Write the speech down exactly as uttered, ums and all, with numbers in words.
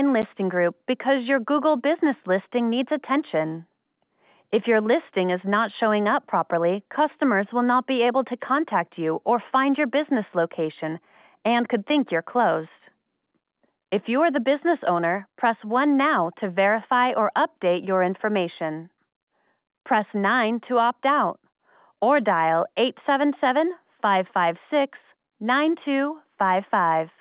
Listing group because your Google business listing needs attention. If your listing is not showing up properly, customers will not be able to contact you or find your business location and could think you're closed. If you are the business owner, press one now to verify or update your information. Press nine to opt out, or dial eight seven seven, five five six, nine two five five.